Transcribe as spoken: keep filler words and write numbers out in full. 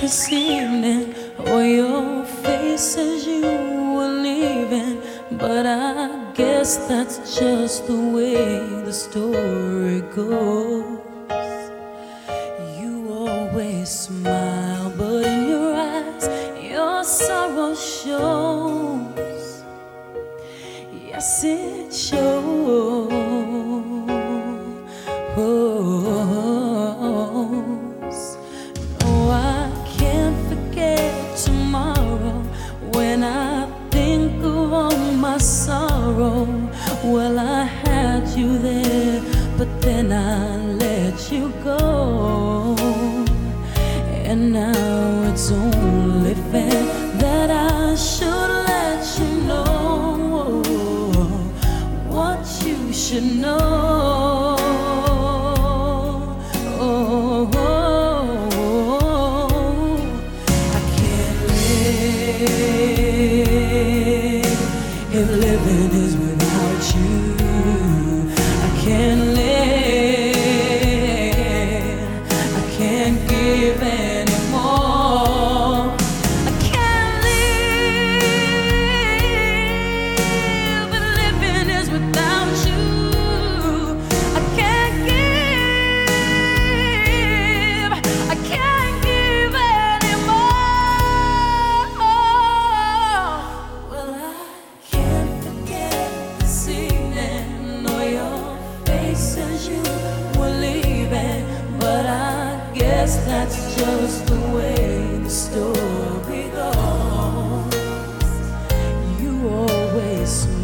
this evening, or your face as you were leaving. But I guess that's just the way the story goes. You always smile, but in your eyes your sorrow shows. Yes, it shows. No, I can't forget tomorrow when I think of all my sorrow. Well, I had you there, but then I let you go. And now it's only fair that I should let you know what you should know. If living is without you, I can't live. I can't give anymore. I can't live. If living is without you, I can't give. I can't give anymore. Well, I as you were leaving, but I guess that's just the way the story goes. You always